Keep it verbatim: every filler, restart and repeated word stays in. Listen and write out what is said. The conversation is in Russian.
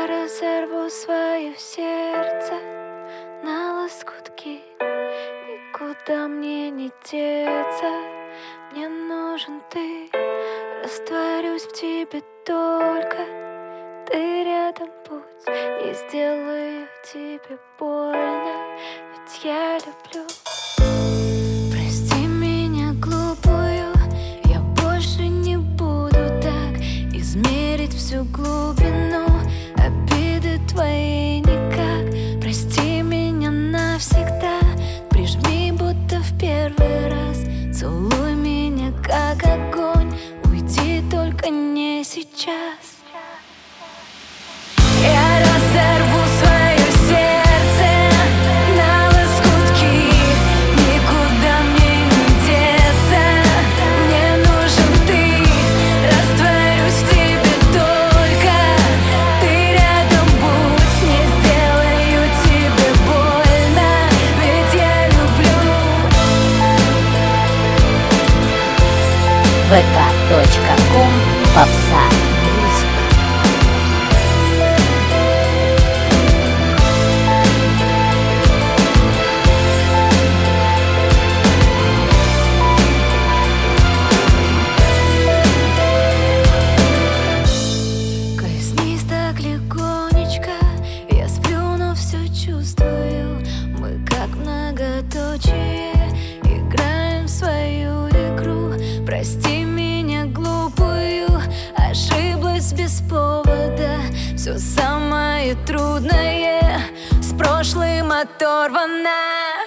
разорву свое сердце на лоскутки. Никуда мне не деться, мне нужен ты. Растворюсь в тебе только ты рядом будь. Не сделаю тебе больно, ведь я люблю. Прости меня глупую, я больше не буду так измерить всю глубину обиды твоей никак. Прости меня навсегда, прижми будто в первый раз. Целуй меня как огонь, уйди только не сейчас. Я разорву свое сердце на лоскутки. Никуда мне не деться, мне нужен ты. Растворюсь в тебе только ты рядом будь. Не сделаю тебе больно, ведь я люблю. вэ ка точка ком Попса. Коснись так легонечко, я сплю, но все чувствую. Мы как многоточие играем в свою игру. Прости меня глупую, ошиблась без повода. Все самое трудное с прошлым оторвано.